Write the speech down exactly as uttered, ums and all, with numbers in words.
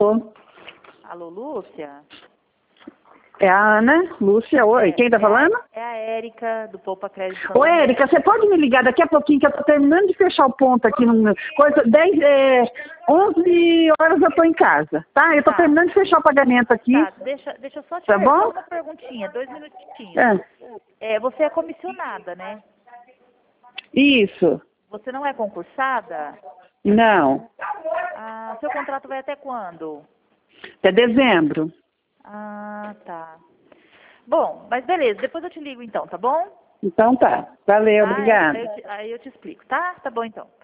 Alô? Alô, Lúcia? É a Ana? Lúcia, oi. É, Quem tá é falando? A, é a Érica, do Poupa Crédito. Ô, Érica, você pode me ligar daqui a pouquinho, que eu tô terminando de fechar o ponto aqui. No, coisa, dez, é, onze horas eu tô em casa, tá? Eu tô Tá. terminando de fechar o pagamento aqui. Tá, deixa, deixa eu só te Tá fazer bom? uma perguntinha, dois minutinhos. É. É, você é comissionada, né? Isso. Você não é concursada? Não. Ah, seu contrato vai até quando? Até dezembro. Ah, tá. Bom, mas beleza, depois eu te ligo então, tá bom? Então tá. Valeu, Tá? Aí obrigada. eu te, aí eu te explico, tá? Tá bom então.